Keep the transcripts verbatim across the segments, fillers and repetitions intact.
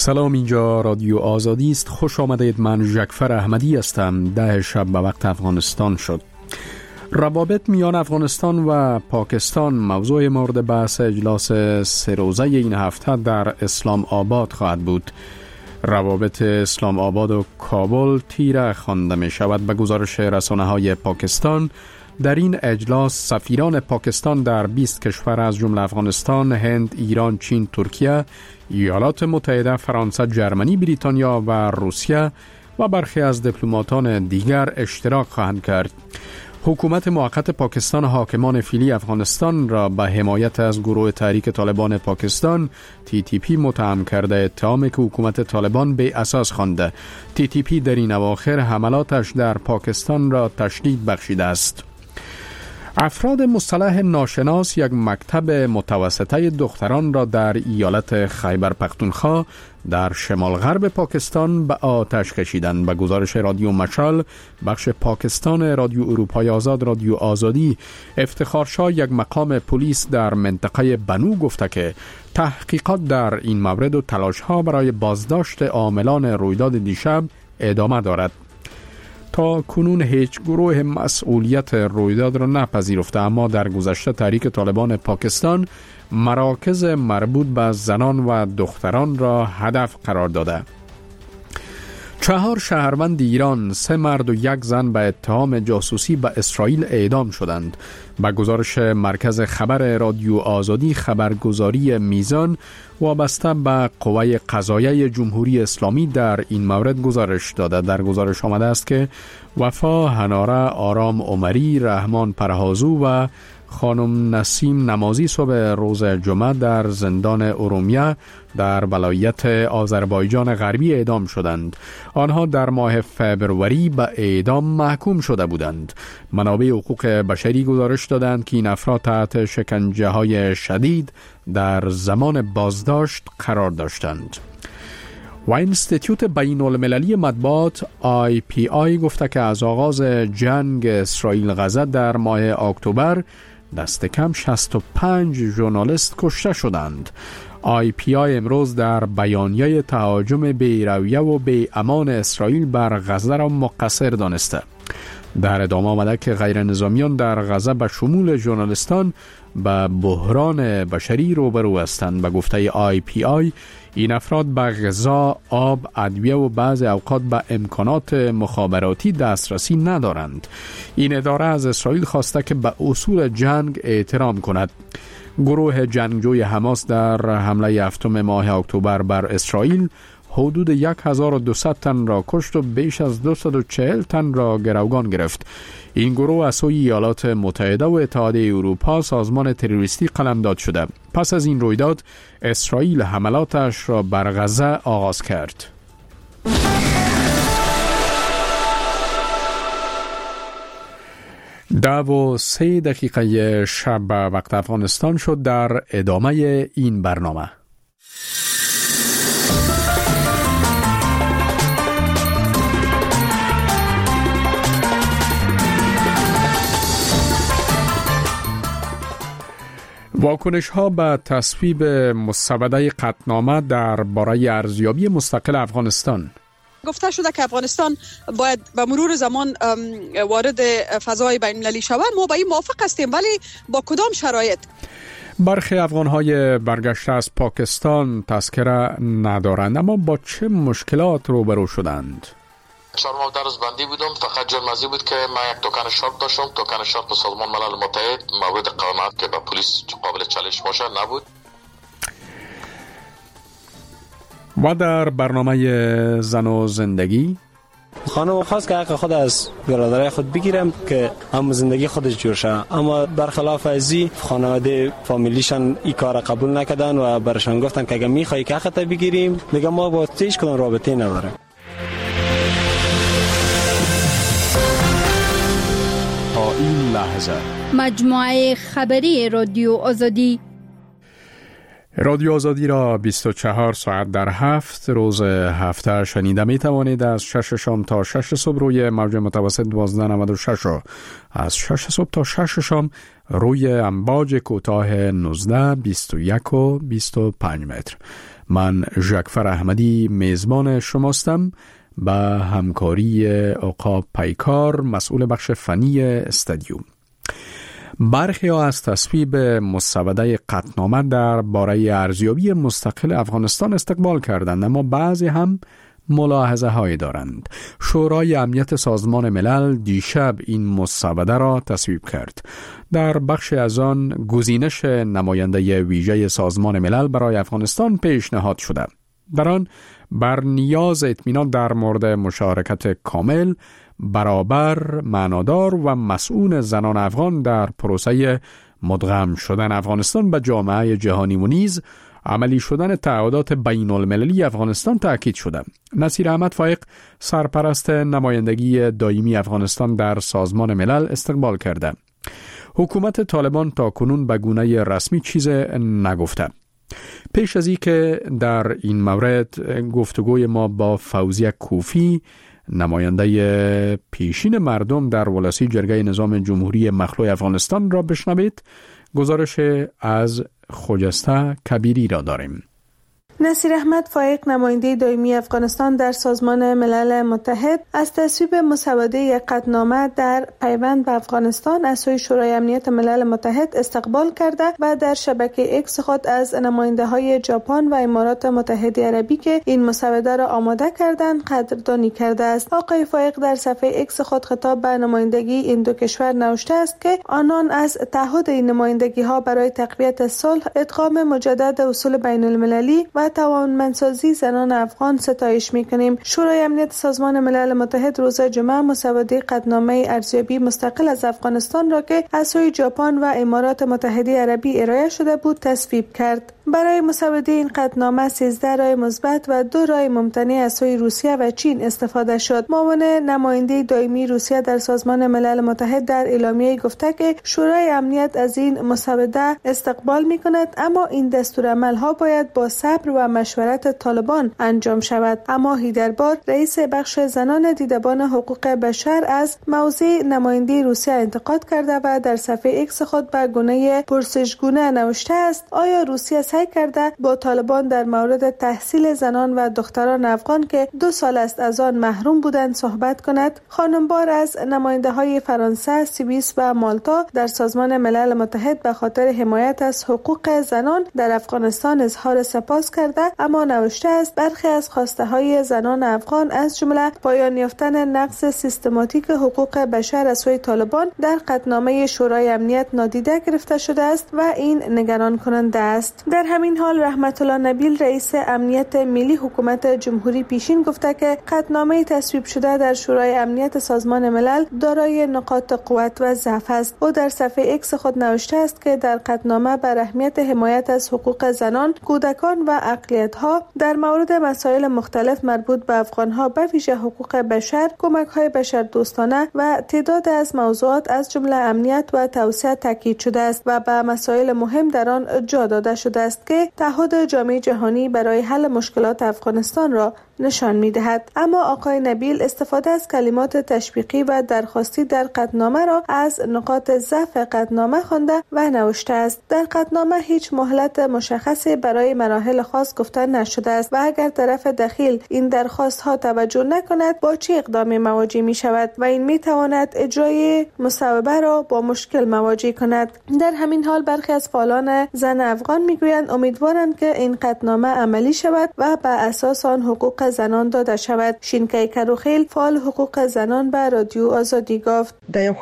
سلام، اینجا رادیو آزادی است. خوش آمدید. من ژکفر احمدی هستم. ده شب به وقت افغانستان شد. روابط میان افغانستان و پاکستان موضوع مورد بحث اجلاس سه روزه این هفته در اسلام آباد خواهد بود. روابط اسلام آباد و کابل تیره خوانده می شود. به گزارش رسانه های پاکستان، در این اجلاس سفیران پاکستان در بیست کشور از جمله افغانستان، هند، ایران، چین، ترکیه، ایالات متحده، فرانسه، جرمنی، بریتانیا و روسیه و برخی از دیپلماتان دیگر اشتراک خواهند کرد. حکومت موقت پاکستان حاکمان فعلی افغانستان را به حمایت از گروه تحریک طالبان پاکستان تی تی پی متهم کرده. اتهامی که حکومت طالبان به اساس خوانده. تی تی پی در این اواخر حملاتش در پاکستان را تشدید بخشیده است. افراد مصطلح ناشناس یک مکتب متوسطه دختران را در ایالت خیبر پختونخوا در شمال غرب پاکستان به آتش کشیدند. به گزارش رادیو مشال بخش پاکستان رادیو اروپای آزاد رادیو آزادی، افتخارشاه یک مقام پلیس در منطقه بنو گفته که تحقیقات در این مورد و تلاش‌ها برای بازداشت عاملان رویداد دیشب ادامه دارد. تا کنون هیچ گروه مسئولیت رویداد را نپذیرفته، اما در گذشته تحریک طالبان پاکستان مراکز مربوط به زنان و دختران را هدف قرار داده. چهار شهروند ایران، سه مرد و یک زن به اتهام جاسوسی به اسرائیل اعدام شدند. به گزارش مرکز خبر رادیو آزادی، خبرگزاری میزان وابسته به قوه قضاییه جمهوری اسلامی در این مورد گزارش داده. در گزارش آمده است که وفا هناره، آرام عمری، رحمان پرهازو و خانم نسیم نمازی صبح روز جمعه در زندان ارومیه در ولایت آذربایجان غربی اعدام شدند. آنها در ماه فبروری به اعدام محکوم شده بودند. منابع حقوق بشری گزارش دادند که این افراد تحت شکنجه های شدید در زمان بازداشت قرار داشتند. و اینستیتوت بین المللی مطبوعات آی پی آی گفته که از آغاز جنگ اسرائیل غزه در ماه اکتبر دست کم شصت و پنج ژورنالیست کشته شدند. آی پی آی امروز در بیانیه تهاجم بی‌رویه و بی‌امان اسرائیل بر غزه را مقصر دانسته. در ادامه آمده که غیر نظامیان در غزه به شمول ژورنالیستان به بحران بشری روبرو هستند. به گفته آی پی آی، این افراد به غذا، آب، ادویه و بعض اوقات به امکانات مخابراتی دسترسی ندارند. این اداره از اسرائیل خواسته که به اصول جنگ احترام کند. گروه جنگجوی حماس در حمله هفتم ماه اکتبر بر اسرائیل حدود هزار و دویست تن را کشت و بیش از دویست و چهل تن را گروگان گرفت. این گروه از سوی ایالات متحده و اتحادیه اروپا سازمان تروریستی قلمداد شده. پس از این رویداد اسرائیل حملاتش را بر غزه آغاز کرد. ده و سه دقیقه شب وقت افغانستان شد. در ادامه این برنامه واکنش ها به تصویب مسوده قطعنامه در باره ارزیابی مستقل افغانستان. گفته شده که افغانستان باید به مرور زمان وارد فضای بین المللی شود. ما با این موافق هستیم، ولی با کدام شرایط؟ برخی افغان‌های برگشته از پاکستان تذکره ندارند، اما با چه مشکلات روبرو شدند؟ چهار ماه درس بندی بودم. فقط جرم ازی بود که من یک توکن شرط داشتم. توکن شرط به سازمان ملل متحد مورد قانونت که به پلیس قابل چالش باشه نبود. و در برنامه زن و زندگی، خانم خواست که حق خود از برادرای خود بگیرم که هم زندگی خودش جور شه، اما برخلاف ازی خانواده فامیلیشان این کار قبول نکردن و برشان گفتن که اگه میخوای که حقت بگیریم، میگم ما با هیچ کدام رابطه نداریم. تا این لحظه مجموعه خبری رادیو آزادی رادیو آزادی را بیست و چهار ساعت در هفت روز هفته شنیده می توانید. از شش شام تا شش صبح روی موج متوسط دوازده نود و شش و از شش صبح تا شش شام روی امواج کوتاه نوزده، بیست و یک و بیست و پنج متر. من ژکفر احمدی میزبان شماستم به همکاری عقاب پیکار مسئول بخش فنی استودیو. برخی ها از تصویب مسوده قطعنامه در باره ارزیابی مستقل افغانستان استقبال کردند، اما بعضی هم ملاحظه های دارند. شورای امنیت سازمان ملل دیشب این مسوده را تصویب کرد. در بخش از آن گزینش نماینده ویژه سازمان ملل برای افغانستان پیشنهاد شده. در آن بر نیاز اطمینان در مورد مشارکت کامل، برابر، معنادار و مسئول زنان افغان در پروسه مدغم شدن افغانستان به جامعه جهانی و نیز عملی شدن تعهدات بین المللی افغانستان تأکید شده. نصیر احمد فایق سرپرست نمایندگی دائمی افغانستان در سازمان ملل استقبال کرده. حکومت طالبان تا کنون به گونه رسمی چیز نگفته. پیش از این که در این مورد گفتگوی ما با فوزیه کوفی، نماینده پیشین مردم در ولسی جرگه نظام جمهوری مخلوع افغانستان را بشنوید، گزارش از خجسته کبیری را داریم. نصیر احمد فایق نماینده دائمی افغانستان در سازمان ملل متحد از تصویب مسوده قطعنامه در پیوند به افغانستان از سوی شورای امنیت ملل متحد استقبال کرده و در شبکه اکس خود از نماینده های ژاپن و امارات متحده عربی که این مسوده را آماده کردند قدردانی کرده است. آقای فایق در صفحه اکس خود خطاب به نمایندگی این دو کشور نوشته است که آنان از تعهد این نمایندگی ها برای تقویت صلح، ادغام مجدد اصول بین المللی و توانمندسازی زنان افغان ستایش می‌کنیم. شورای امنیت سازمان ملل متحد روز جمعه مسوده قطعنامه ارزیابی مستقل از افغانستان را که از سوی ژاپن و امارات متحده عربی ارائه شده بود تصویب کرد. برای مسوده این قطعنامه سیزده رای مثبت و دو رای ممتنع از سوی روسیه و چین استفاده شد. معاون نماینده دائمی روسیه در سازمان ملل متحد در اعلامیه گفته که شورای امنیت از این مسوده استقبال می‌کند، اما این دستورالعمل‌ها باید با صبر و مشورت طالبان انجام شود. اما هیدربار رئیس بخش زنان دیدبان حقوق بشر از موضع نماینده روسیه انتقاد کرده و در صفحه اکس خود به گونه پرسشگونه نوشته است: آیا روسیه سعی کرده با طالبان در مورد تحصیل زنان و دختران افغان که دو سال است از آن محروم بودند صحبت کند؟ خانم بار از نماینده های فرانسه، سوئیس و مالتا در سازمان ملل متحد به خاطر حمایت از حقوق زنان در افغانستان اظهار سپاس کرده، اما نوشته است برخی از خواسته های زنان افغان از جمله پایان یافتن نقض سیستماتیک حقوق بشر از سوی طالبان در قطعنامه شورای امنیت نادیده گرفته شده است و این نگران کننده است. در همین حال رحمت الله نبیل رئیس امنیت ملی حکومت جمهوری پیشین گفته که قطعنامه تصویب شده در شورای امنیت سازمان ملل دارای نقاط قوت و ضعف است. او در صفحه اکس خود نوشته است که در قطعنامه بر اهمیت حمایت از حقوق زنان، کودکان و اقلیت‌ها در مورد مسائل مختلف مربوط به افغان‌ها به ویژه حقوق بشر، کمک‌های بشردوستانه و تعداد از موضوعات از جمله امنیت و توسعه تاکید شده است و به مسائل مهم در آن جا داده شده است که تعهد جامعه جهانی برای حل مشکلات افغانستان را نشان می‌دهد. اما آقای نبیل استفاده از کلمات تشویقی و درخواستی در قطعنامه را از نقاط ضعف قطعنامه خوانده و نوشته است: در قطعنامه هیچ مهلت مشخصی برای مراحل خاص گفته نشده است و اگر طرف دخیل این درخواست ها توجه نکند با چه اقدامی مواجه می شود و این می تواند اجرای مصوبه را با مشکل مواجه کند. در همین حال برخی از فعالان زن افغان میگویند امیدوارند که این قطعنامه عملی شود و بر اساس آن حقوق زنان داده شود. شینکای کروخیل فعال حقوق زنان به رادیو آزادی گفت: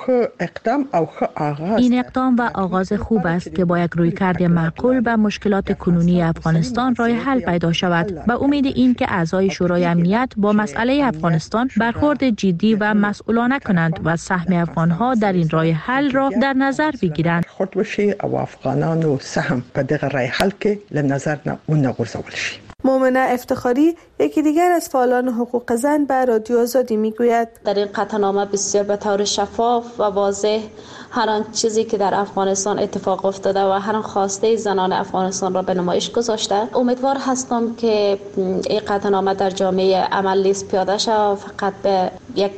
این اقدام و آغاز خوب است که با یک رویکرد معقول به مشکلات کنونی افغانستان راه حل پیدا شود. به امید این که اعضای شورای امنیت با مسئله افغانستان برخورد جدی و مسئولانه کنند و سهم افغانها در این راه حل را در نظر بگیرند. خود بشي او افغانانو سهم په دغه راه حل کې لنظر نه ونغورځول شي. مومنه افتخاری یکی دیگر از فعالان حقوق زن به رادیو آزادی میگوید: در این قطعنامه بسیار به طور شفاف و واضح هر آن چیزی که در افغانستان اتفاق افتاده و هر آن خواسته زنان افغانستان را به نمایش گذاشته. امیدوار هستم که این قطعنامه در جامعه عمل نیز پیاده شود، فقط به یک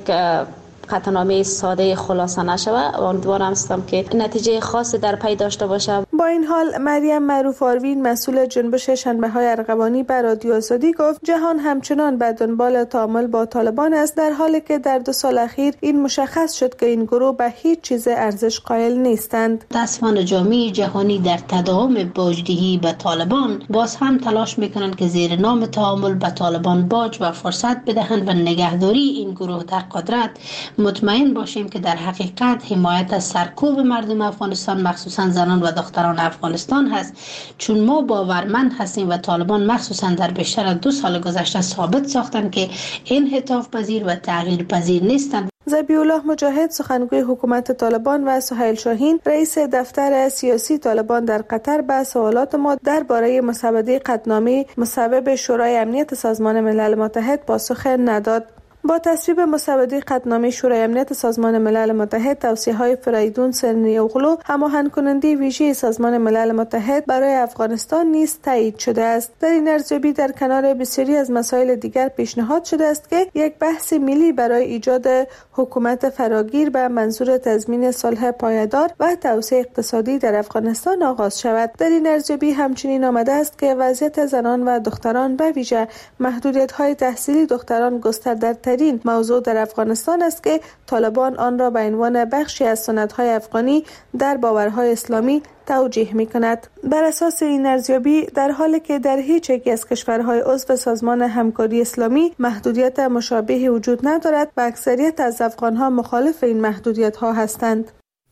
قطعنامه ساده خلاصه نشود. امیدوارم هستم که نتیجه خاصی در پی داشته باشه. با این حال مریم معروف آروین مسئول جنبش شنبه‌های ارغوانی به رادیو آزادی گفت جهان همچنان به دنبال تعامل با طالبان است، در حالی که در دو سال اخیر این مشخص شد که این گروه به هیچ چیز ارزش قائل نیستند. متاسفانه جامعه جهانی در تداوم باجدهی به طالبان باز هم تلاش میکنند که زیر نام تعامل به طالبان باج و فرصت بدهند و نگهداری این گروه در قدرت. مطمئن باشیم که در حقیقت حمایت از سرکوب مردم افغانستان مخصوصا زنان و دختران افغانستان هست، چون ما باورمند هستیم و طالبان مخصوصا در بیشتر از دو سال گذشته ثابت ساختند که انعطاف پذیر و تغییر پذیر نیستند. ذبیح الله مجاهد سخنگوی حکومت طالبان و سهیل شاهین رئیس دفتر سیاسی طالبان در قطر به سوالات ما درباره مسوده قطعنامه مصوب شورای امنیت سازمان ملل متحد پاسخ نداد. با تصویب مسوده قطعنامه شورای امنیت سازمان ملل متحد، توصیه‌های فریدون سرنی‌اوغلو هماهنگ کننده ویژه سازمان ملل متحد برای افغانستان نیز تایید شده است. در این ارزیابی در کنار بسیاری از مسائل دیگر پیشنهاد شده است که یک بحث ملی برای ایجاد حکومت فراگیر به منظور تضمین صلح پایدار و توسعه اقتصادی در افغانستان آغاز شود. در این ارزیابی همچنین آمده است که وضعیت زنان و دختران به ویژه محدودیت‌های تحصیلی دختران گسترده این موضوع در افغانستان است که طالبان آن را به عنوان بخشی از سنت‌های افغانی در باورهای اسلامی توجیه می‌کند. بر اساس این ارزیابی در حالی که در هیچ یک از کشورهای عضو سازمان همکاری اسلامی محدودیت مشابهی وجود ندارد و اکثریت از افغان‌ها مخالف این محدودیت‌ها هستند.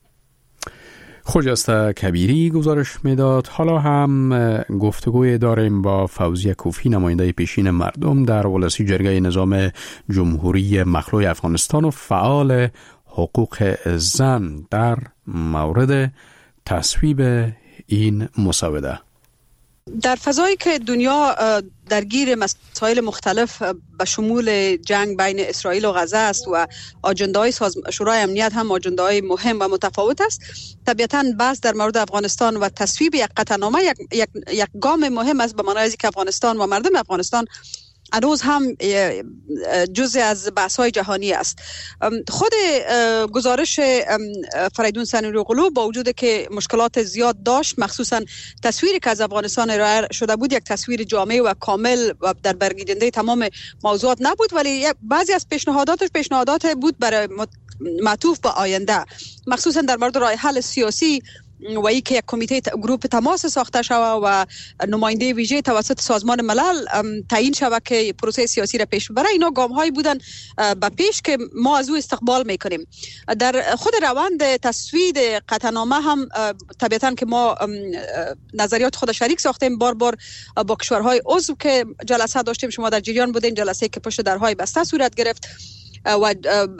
خجسته کبیری گزارش میداد. حالا هم گفتگوی داریم با فوزیه کوفی، نماینده پیشین مردم در ولسی جرگه نظام جمهوری مخلوع افغانستان و فعال حقوق زن در مورد تصویب این مسوده. در فضایی که دنیا درگیر مسائل مختلف به شمول جنگ بین اسرائیل و غزه است و آجنده‌های شورای امنیت هم آجنده‌های مهم و متفاوت است، طبیعتاً بحث در مورد افغانستان و تصویب یک قطعنامه یک, یک, یک گام مهم است، به معنای که افغانستان و مردم افغانستان هنوز هم جزء از بحث‌های جهانی است. خود گزارش فریدون سرنی‌اوغلو با وجود که مشکلات زیاد داشت، مخصوصا تصویری که از افغانستان ارائه شده بود یک تصویر جامع و کامل و در برگیرنده تمام موضوعات نبود، ولی بعضی از پیشنهاداتش پیشنهادات بود برای معطوف به آینده، مخصوصا در مورد راه حل سیاسی و ای که یک کمیته گروپ تماس ساخته شود و نماینده ویژه توسط سازمان ملل تعیین شود که پروسه سیاسی را پیش ببره. اینا گام هایی بودن به پیش که ما از او استقبال میکنیم. در خود روند تصویب قطعنامه هم طبیعتاً که ما نظریات خود شریک ساختیم، بار بار با کشورهای عضو که جلسه داشتیم، شما در جریان بودین، جلسه که پشت درهای بسته صورت گرفت و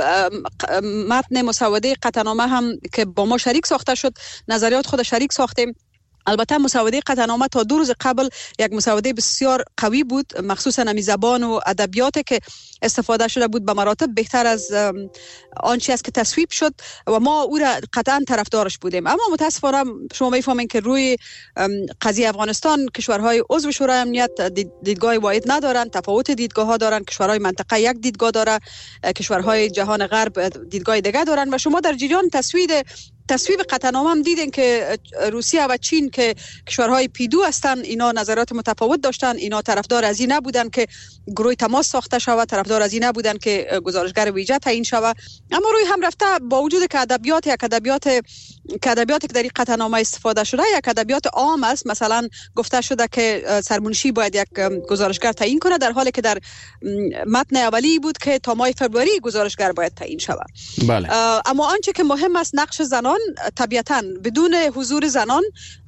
متن مسوده قطعنامه هم که با ما شریک ساخته شد، نظریات خود شریک ساختیم. البته مسوده قطعنامه تا دو روز قبل یک مسوده بسیار قوی بود، مخصوصا امی زبان و ادبیات که استفاده شده بود به مراتب بهتر از آنچه است که تصویب شد و ما او را قطعا طرفدارش بودیم. اما متاسفانه شما میفهمین که روی قضیه افغانستان کشورهای عضو شورای امنیت دیدگاه واحد ندارن، تفاوت دیدگاه ها دارن. کشورهای منطقه یک دیدگاه داره، کشورهای جهان غرب دیدگاه دیگه دارن و شما در جریان تصویب تصویب قطعنامه هم دیدین که روسیه و چین که کشورهای پیدو هستن، اینا نظرات متفاوت داشتن، اینا طرفدار از این نبودن که گروه تماس ساخته شود، طرفدار از این نبودن که گزارشگر ویژه تعیین شود. اما روی هم رفته با وجود که ادبیات یک ادبیات که ادبیاتی که در این قطعنامه استفاده شده یک ادبیات عام است، مثلا گفته شده که سرمنشی باید یک گزارشگر تعیین کنه، در حالی که در متن اولی بود که تا ماه فوریه گزارشگر باید تعیین شود. بله. اما آنچه که مهم است نقش زنان، طبیعتاً بدون حضور زنان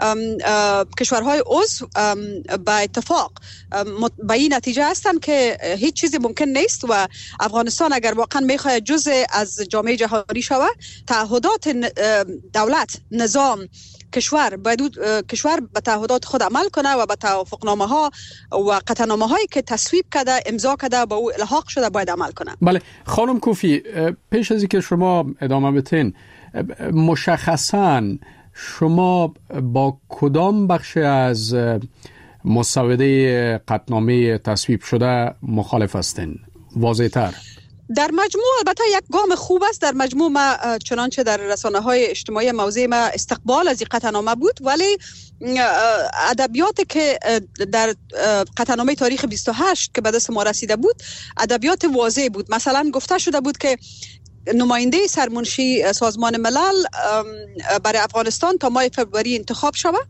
کشورهای عضو با اتفاق به این نتیجه هستند که هیچ چیزی ممکن نیست و افغانستان اگر واقعا میخواد جزء از جامعه جهانی شود، تعهدات دولت، نظام، کشور باید کشور به تعهدات خود عمل کنه و به توافقنامه ها و قطعنامه هایی که تصویب کرده، امضا کرده، با او الحاق شده باید عمل کنه. بله خانم کوفی، پیش از اینکه شما ادامه بدین، مشخصاً شما با کدام بخش از مسوده قطعنامه تصویب شده مخالف هستین؟ واضح تر. در مجموع البته یک گام خوب است. در مجموع ما چنانچه در رسانه‌های اجتماعی موضوع ما استقبال از این قطعنامه بود، ولی ادبیاتی که در قطعنامه تاریخ بیست و هشت که به دست ما رسیده بود ادبیات واضح بود. مثلا گفته شده بود که نماینده سرمنشی سازمان ملل برای افغانستان تا ماه فوریه انتخاب شود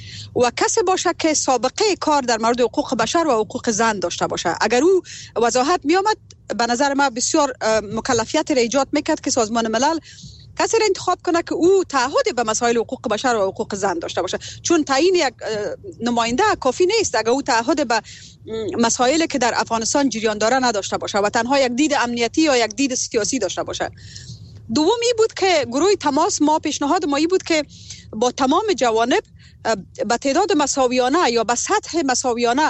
و کسی باشه که سابقه کار در مورد حقوق بشر و حقوق زن داشته باشه. اگر او وضاحت می آمد به نظر ما بسیار مکلفیت را ایجاد میکرد که سازمان ملل کسی را انتخاب کنه که او تعهد به مسائل حقوق بشر و حقوق زن داشته باشه، چون تعیین یک نماینده کافی نیست اگر او تعهد به مسائلی که در افغانستان جریان داره نداشته باشه و تنها یک دید امنیتی یا یک دید سیاسی داشته باشه. دومی بود که گروه تماس ما پیشنهاد ما بود که با تمام جوانب به تعداد مساویانه یا به سطح مساویانه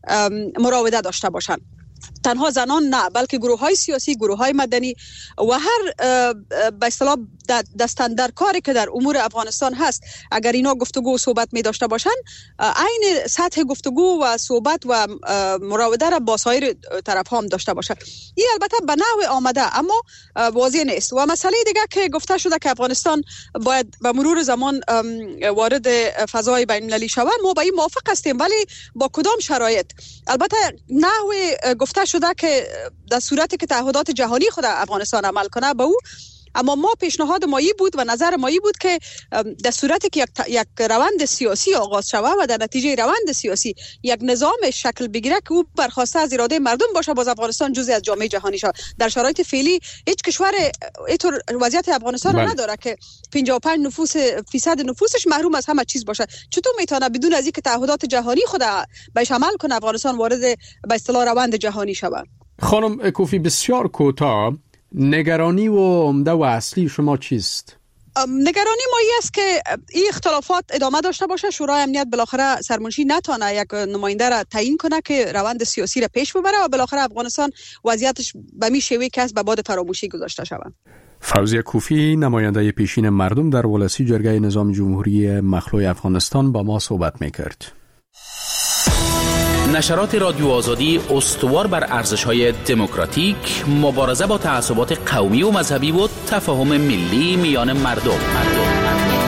مراوده داشته باشند. تنها زنان نه، بلکه گروه های سیاسی، گروه های مدنی و هر به اصطلاح دستاندر کاری که در امور افغانستان هست، اگر اینا گفتگو و صحبت می داشته باشن، عین سطح گفتگو و صحبت و مراوده را با سایر طرف هم داشته باشن. این البته به نحو آمده اما واضح نیست. و مسئله دیگه که گفته شده که افغانستان باید به مرور زمان وارد فضای بین المللی شود، ما با این موافق هستیم، ولی با کدام شرایط؟ البته نحو گفته شده که در صورتی که تعهدات جهانی خود افغانستان عمل کنه به او، اما ما پیشنهاد مایی بود و نظر مایی بود که در صورتی که یک, یک روند سیاسی آغاز شود و در نتیجه روند سیاسی یک نظام شکل بگیره که او برخواسته از اراده مردم باشه، باز افغانستان جزئی از جامعه جهانی شود. در شرایط فعلی هیچ کشور اینطور وضعیت افغانستان رو نداره که پنجاه و پنج نفوس فیصد نفوسش محروم از همه چیز باشه. چطور میتونه بدون از اینکه تعهدات جهانی خود بهش عمل کنه افغانستان وارد به اصطلاح روند جهانی شود؟ خانم کوفی، بسیار کوتاه، نگرانی و عمده و اصلی شما چیست؟ نگرانی ما این است که این اختلافات ادامه داشته باشه. شورای امنیت بالاخره سرمنشی نتونه یک نماینده را تعیین کنه که روند سیاسی را پیش ببره و بالاخره افغانستان وضعیتش به می شوی که از به باد فراموشی گذاشته شود. فوزیه کوفی، نماینده پیشین مردم در ولسی جرگه نظام جمهوری مخلوع افغانستان، با ما صحبت میکرد. نشرات رادیو آزادی استوار بر ارزش‌های دموکراتیک، مبارزه با تعصبات قومی و مذهبی و تفاهم ملی میان مردم. مردم.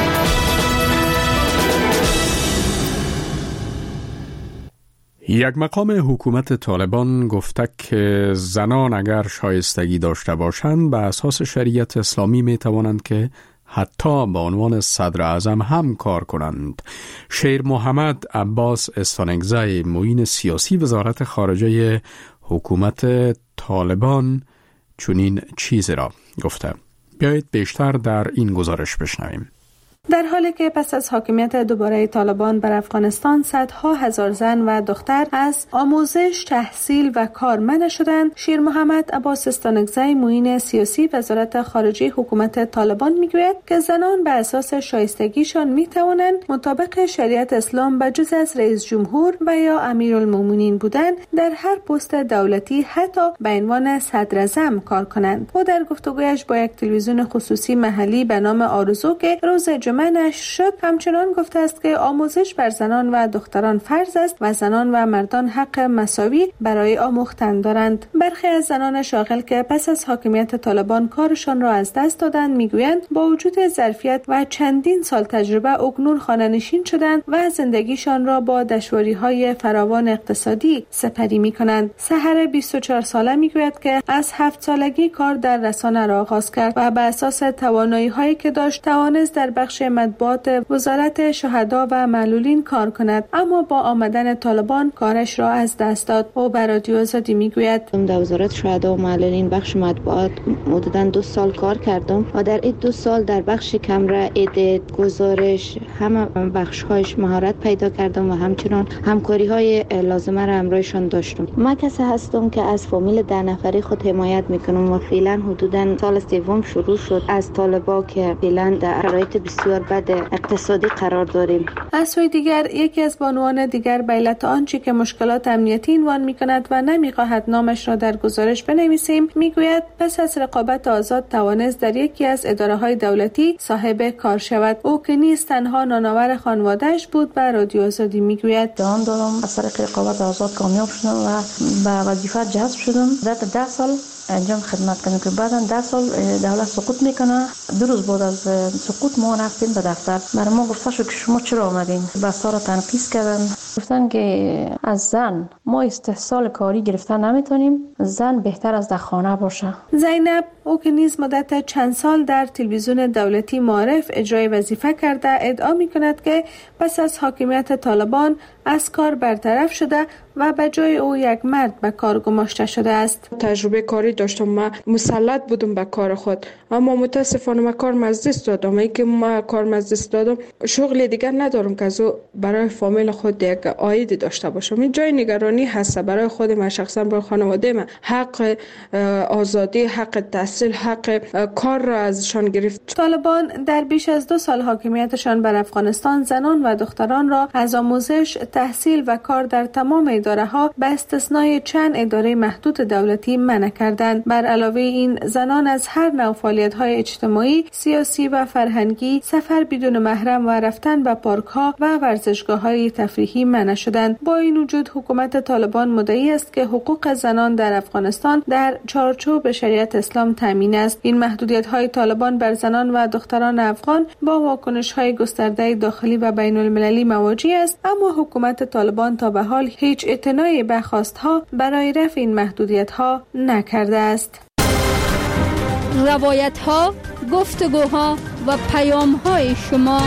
یک مقام حکومت طالبان گفته که زنان اگر شایستگی داشته باشند به اساس شریعت اسلامی می توانند که حتی به عنوان صدر اعظم هم کار کنند. شیر محمد عباس استانگزی، معین سیاسی وزارت خارجه حکومت طالبان، چنین چیزی را گفته. بیایید بیشتر در این گزارش بشنویم. در حالی که پس از حاکمیت دوباره طالبان بر افغانستان صدها هزار زن و دختر از آموزش، تحصیل و کار منع شدند، شیر محمد عباس استانگزی، معین سیاسی وزارت خارجه حکومت طالبان میگوید که زنان به اساس شایستگیشان میتوانند مطابق شریعت اسلام به جز از رئیس جمهور و یا امیرالمومنین بودن در هر پست دولتی حتی به عنوان صدر اعظم کار کنند. او در گفتگویش با یک تلویزیون خصوصی محلی به نام آرزو که روز جمعه نشر شد همچنان گفته است که آموزش بر زنان و دختران فرض است و زنان و مردان حق مساوی برای آموختن دارند. برخی از زنان شاغل که پس از حاکمیت طالبان کارشان را از دست دادند میگویند با وجود ظرفیت و چندین سال تجربه اکنون خانه‌نشین شدند و زندگیشان را با دشواری‌های فراوان اقتصادی سپری می‌کنند. سحر بیست و چهار ساله میگوید که از هفت سالگی کار در رسانه را آغاز کرد و بر اساس توانایی‌هایی که داشت توانست در بخش مطبوعات وزارت شهدا و معلولین کار کند، اما با آمدن طالبان کارش را از دست داد. او بر رادیو آزادی میگوید در وزارت شهدا و معلولین بخش مطبوعات حدوداً دو سال کار کردم و در این دو سال در بخش کمره، ادیت، گزارش، همه بخش‌هایش مهارت پیدا کردم و همچنان همکاری‌های لازمه را همراهشان داشتم. من کسی هستم که از فامیل ده نفری خود حمایت میکنم و فعلا حدوداً سال سوم شروع شد از طالبا که فعلا در شرایط بسیار بد اقتصادی قرار داریم. از سوی دیگر یکی از بانوان دیگر به علت آنچه که مشکلات امنیتی عنوان می‌کند و نمی‌خواهد نامش را در گزارش بنویسیم میگوید پس از رقابت آزاد توانست در یکی از اداره‌های دولتی صاحب کار شود. او که نیز تنها نانآور خانواده‌اش بود به رادیو آزادی میگوید جان دادم از طریق رقابت آزاد کامیاب شدم و به وظیفه جذب شدم. در ده سال انجام خدمت کردیم که بعدا ده سال دولت سقوط میکنه. دو روز بعد از سقوط ما رفتیم به دفتر. برای ما گفته شد که شما چرا آمدین؟ بسا را تنقیص کردن. گفتن که از زن ما استحصال کاری گرفتن نمیتونیم، زن بهتر از در خانه باشه. زینب او که نیز مدت چند سال در تلویزیون دولتی معارف اجرای وظیفه کرده ادعا میکند که پس از حاکمیت طالبان از کار برطرف شده و به جای او یک مرد به کار گماشته شده است. تجربه کاری داشتم، من مسلط بودم به کار خود، اما متاسفانه من کار مزدست دادم. ای که من کار مزدست دادم شغل دیگر ندارم که از او برای فامیل خود یک عاید داشته باشم. این جای نگرانی هست برای خود من شخصا، برای خانواده من. حق آزادی، حق تحصیل، حق کار را ازشان گرفت. طالبان در بیش از دو سال حاکمیتشان بر افغانستان زنان و دختران را از آموزش، تحصیل و کار در تمام اداره ها به استثنای چند اداره محدود دولتی منع کردند. بر علاوه این زنان از هر نوع فعالیت های اجتماعی، سیاسی و فرهنگی، سفر بدون محرم و رفتن به پارک ها و ورزشگاه های تفریحی منع شدند. با این وجود حکومت طالبان مدعی است که حقوق زنان در افغانستان در چارچوب شریعت اسلام تامین است. این محدودیت های طالبان بر زنان و دختران افغان با واکنش های گسترده داخلی و بین المللی مواجه است، اما حکومت طالبان تا به حال هیچ اعتنایی به خواستها برای رفع این محدودیت ها نکرده است. روایت ها، گفتگوها و پیام های شما.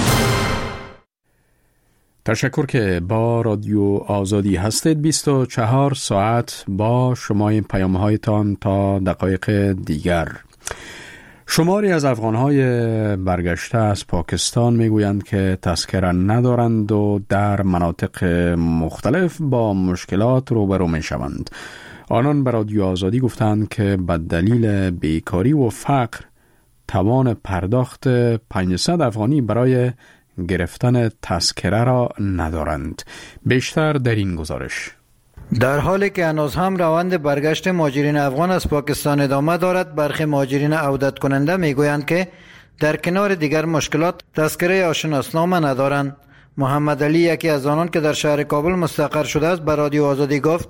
تشکر که با رادیو آزادی هستید. بیست و چهار ساعت با شما این پیام هایتان تا دقایق دیگر. شماری از افغانهای برگشته از پاکستان میگویند که تذکره ندارند و در مناطق مختلف با مشکلات روبرو میشوند. آنان به رادیو آزادی گفتند که به دلیل بیکاری و فقر توان پرداخت پانصد افغانی برای گرفتن تذکره را ندارند. بیشتر در این گزارش. در حالی که هنوز هم روند برگشت مهاجرین افغان از پاکستان ادامه دارد، برخی مهاجرین عودت کننده میگویند که در کنار دیگر مشکلات تذکره آشناسنامه ندارند. محمد علی، یکی از آنان که در شهر کابل مستقر شده است، به رادیو آزادی گفت: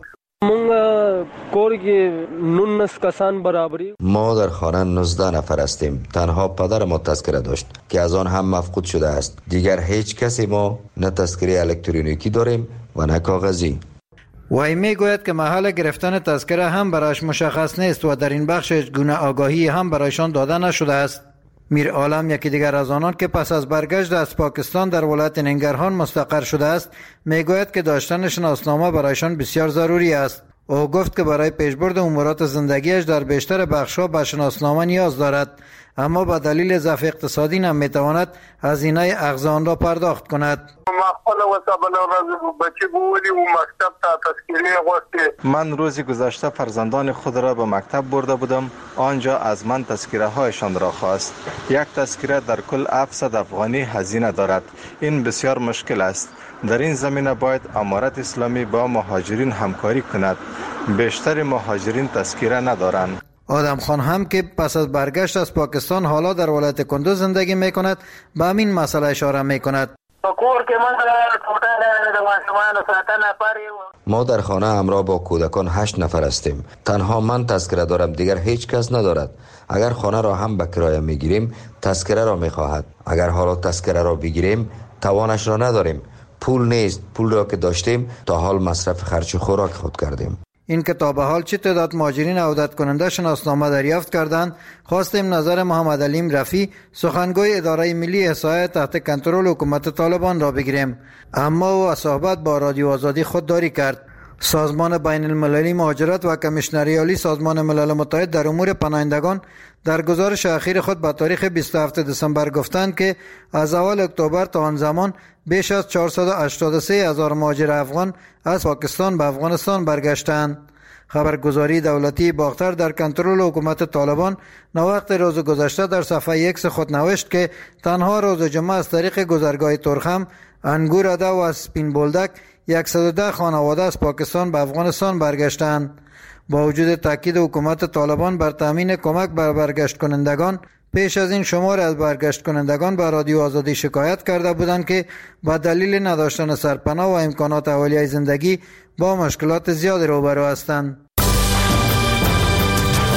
ما در خانه نوزده نفر هستیم. تنها پدر ما تذکره داشت که از آن هم مفقود شده است. دیگر هیچ کسی ما نه تذکره الکترونیکی داریم و نه کاغذی. وی میگوید که محل گرفتن تذکره هم برایش مشخص نیست و در این بخش هیچ گونه آگاهی هم برایشان داده نشده است. میر عالم، یکی دیگر از آنان که پس از برگشت از پاکستان در ولایت ننگرهان مستقر شده است، میگوید که داشتن شناسنامه برایشان بسیار ضروری است. او گفت که برای پیشبرد امورات زندگیش در بیشتر بخش‌ها به شناسنامه نیاز دارد، اما به دلیل ضعف اقتصادی نمیتواند هزینه اخذ آن را پرداخت کند. من روزی گذشته فرزندان خود را به مکتب برده بودم. آنجا از من تذکره هایشان را خواست. یک تذکره در کل هفتصد افغانی هزینه دارد. این بسیار مشکل است. در این زمینه باید امارت اسلامی با مهاجرین همکاری کند. بیشتر مهاجرین تذکره ندارند. آدم خان هم که پس از برگشت از پاکستان حالا در ولایت کندوز زندگی می کند، به همین مسئله اشاره می کند. ما در خانه همراه با کودکان هشت نفر هستیم. تنها من تذکره دارم، دیگر هیچ کس ندارد. اگر خانه را هم به کرایه می گیریم تذکره را می خواهد. اگر حالا تذکره را بگیریم توانش را نداریم. پول نیست. پول را که داشتیم تا حال مصرف خرچ خوراک خود کردیم. این که تا به حال چه تعداد مهاجرین عودت کننده شناسنامه دریافت کردند، خواستیم نظر محمد علیم رفی، سخنگوی اداره ملی احصایه تحت کنترل حکومت طالبان را بگیریم، اما او از صحبت با رادیو آزادی خودداری کرد. سازمان بین المللی مهاجرت و کمیشنری عالی سازمان ملل متحد در امور پناهندگان در گزارش اخیر خود با تاریخ بیست و هفتم دسامبر گفتند که از اول اکتبر تا آن زمان بیش از چهارصد و هشتاد و سه هزار مهاجر افغان از پاکستان به افغانستان برگشتند. خبرگزاری دولتی باختر در کنترل حکومت طالبان نوقت روز گذشته در صفحه ایکس خود نوشت که تنها روز جمعه از طریق گذرگاه ترخم، انگوراده و سپین بولدک صد و ده خانواده از پاکستان به افغانستان برگشتند. با وجود تاکید حکومت طالبان بر تامین کمک بر برگشت کنندگان، پیش از این شمار از برگشت کنندگان به رادیو آزادی شکایت کرده بودند که با دلیل نداشتن سرپناه و امکانات اولیه زندگی با مشکلات زیاد روبرو هستند.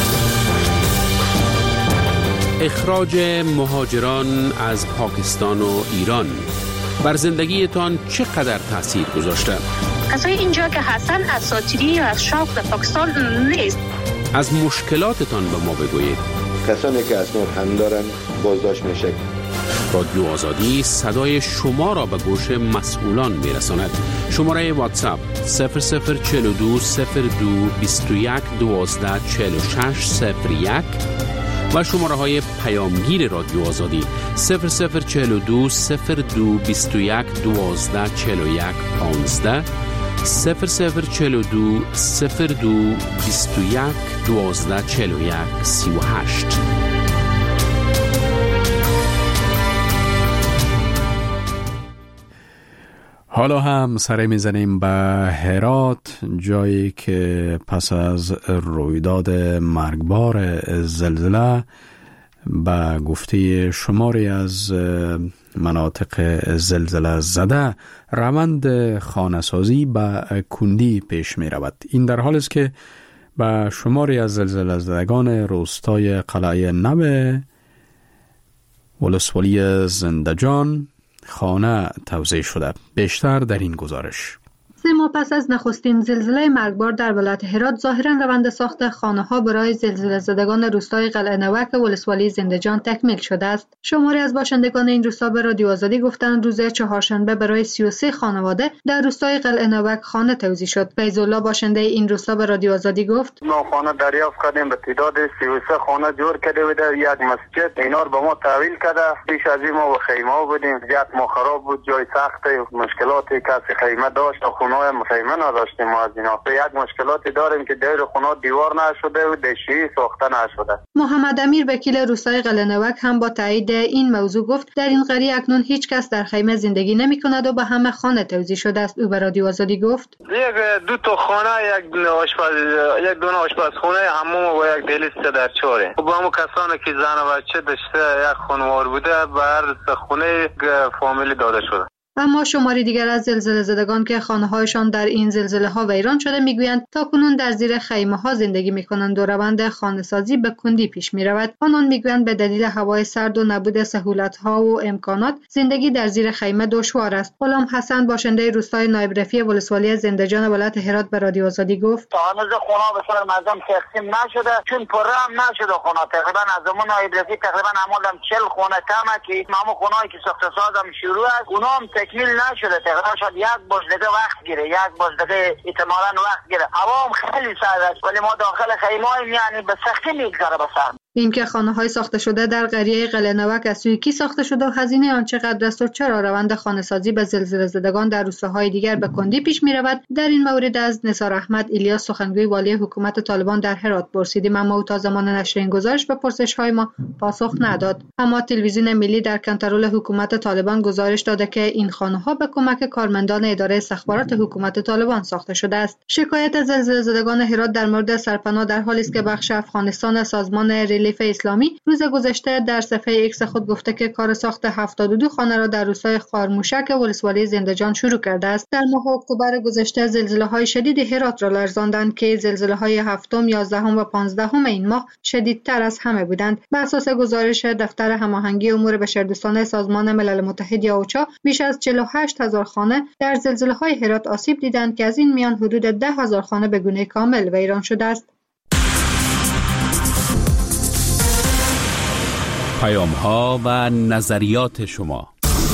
اخراج مهاجران از پاکستان و ایران بر زندگیتان چقدر تأثیر گذاشته؟ کسای اینجا که هستن اساطیری یا از شوق در پاکستان نیست. از مشکلاتتان به ما بگویید. کسانی که اسناد هم دارن بازداشت میشه. رادیو آزادی صدای شما را به گوش مسئولان میرساند. شماره واتساپ صفر صفر چهل و دو صفر دو بیست و یک دوازده چهل و شش صفر یک و شماره های پیامگیر رادیو آزادی صفر صفر چهل و دو صفر دو بیست و یک دوازده چهل و یک پانزده صفر صفر چهل و دو صفر دو بیست و یک دوازده چهل و یک سی و هشت. حالا هم سر میزنیم به هرات، جایی که پس از رویداد مرگبار زلزله به گفته شماری از مناطق زلزله زده روند خانه‌سازی به کندی پیش می رود. این در حال است که به شماری از زلزله زدگان روستای قلعه نو ولسوالی زندجان خانه توزیع شده. بیشتر در این گزارش. سه ماه پس از نخستین زلزله مرگبار در ولایت هرات ظاهرا روند ساخت خانه‌ها برای زلزله زدگان روستای قلعه نوک ولسوالی زندجان تکمیل شده است. شماری از باشندگان این روستا به رادیو آزادی گفتند روز چهارشنبه برای سی و سه خانواده در روستای قلعه نوک خانه توزیع شد. فیض‌الله باشنده این روستا به رادیو آزادی گفت: ما خانه دریافت کردیم، به تعداد سی و سه خانه جور کرده بود، یک مسجد اینا رو به ما تحویل کرده. پیش از این ما و خیمه بودیم، یک ما خراب بود، جای سخت مشکلاتی کسی خیمه داشت، خونه مخیمه نداشتیم. ما از اینا یک مشکلاتی داریم که دیر خونه دیوار نشده و دشی ساخته نشده. محمد امیر وکیل روستای قلعه نوک هم با تایید این موضوع گفت در این قریه اکنون هیچ کس در خیمه زندگی نمی کند و به همه خانه توزیع شده است. او به رادیو آزادی گفت: یک دو تا خانه، یک آشپز، یک دونه آشپزخانه، حموم و یک دهلیز در چاره. با همون کسانی که زن و بچه داشته یک خانوار بوده بر خونه فامیلی داده شده. اما شماری دیگر از زلزله زدگان که خانه‌هایشان در این زلزله ها ویران شده میگویند تاکنون در زیر خیمه ها زندگی میکنند و روند خانه‌سازی به کندی پیش میرود. آنان میگویند به دلیل هوای سرد و نبود سهولت ها و امکانات زندگی در زیر خیمه دشوار است. غلام حسن باشنده روستای نایب رفیع ولسوالی زندجان ولایت هرات به رادیو آزادی گفت: هنوز خونه به صورت منظم تقسیم نشده، چون پره هم نشده خونه. تقریبا از زمان نایب رفیع تقریبا عملاً چهل خونه کمه که همون خونه‌ای که ساخته سازم شروع است، اونها هم تکمیل نشده. تقریبا شاید یک باش دیگه وقت گیره، یک باش دیگه احتمالاً وقت گیره. هوا هم خیلی سرد است ولی ما داخل خیمه‌ایم، یعنی به سختی میگذره به سر. این که خانه‌های ساخته شده در قریه قلعه نوک از سوی کی ساخته شده و هزینه آن چقدر است و چرا روند خانه‌سازی به زلزله زدگان در روستاهای دیگر به کندی پیش می‌رود، در این مورد از نثار احمد الیاس سخنگوی والی حکومت طالبان در هرات پرسیدیم، اما او تا زمان نشر این گزارش به پرسش‌های ما پاسخ نداد. اما تلویزیون ملی در کنترل حکومت طالبان گزارش داده که این خانه‌ها به کمک کارمندان اداره استخبارات حکومت طالبان ساخته شده است. شکایت از زلزله زدگان هرات در مورد سرپناه در حالی است که بخش افغانستان سازمان ریلیف اسلامی روز گذشته در صفحه ایکس خود گفته که کار ساخت هفتاد و دو خانه را در روستای خارموشک ولسوالی زندجان شروع کرده است. در ماه اکتبر گذشته زلزله‌های شدید هرات را لرزاندند که زلزله‌های هفتم، یازدهم و پانزدهم این ماه شدیدتر از همه بودند. بر اساس گزارش دفتر هماهنگی امور بشردوستانه سازمان ملل متحد یا اوچا، بیش از چهل و هشت هزار خانه در زلزله‌های هرات آسیب دیدند که از این میان حدود ده هزار خانه به گونه کامل ویران شده است. پیام ها و نظریات شما.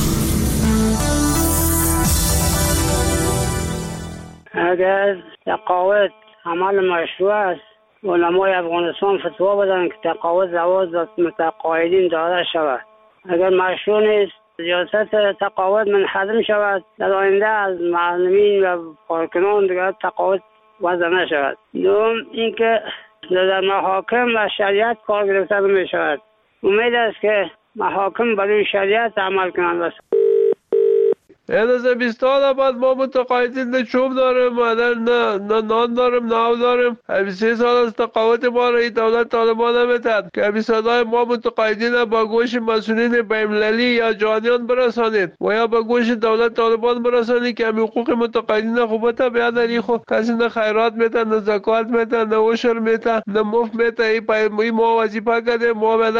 اگر تقاعد عمل مشروع است، علمای افغانستان فتوا بدن که تقاعد زواج متقاعدین داده شود. اگر مشروع نیست، سیاست تقاعد منحدم شود، در آینده از معلمین و کارکنان دیگر تقاعد وضع نشود. دوم اینکه در محاکم و شریعت کار گرفته می شود. امید است که محاکم برای شریعت عمل کنند. این از بیست سال بعد ما متقاعدین نه چوب داریم، نه نه نان داریم، نه آب داریم. بیست سه سال از تقاعد ما را دولت طالبان نمی‌دهد که صدای ما متقاعدین با گوش مسئولین بین‌المللی یا جهانیان برسانید و یا با گوش دولت طالبان برسانید که حقوق متقاعدین خوبت بیاد. این خو کسی نه خیرات میده، نه زکات میده، نه عشر میده، نه مفت میده. این ما وظیفه کرده ما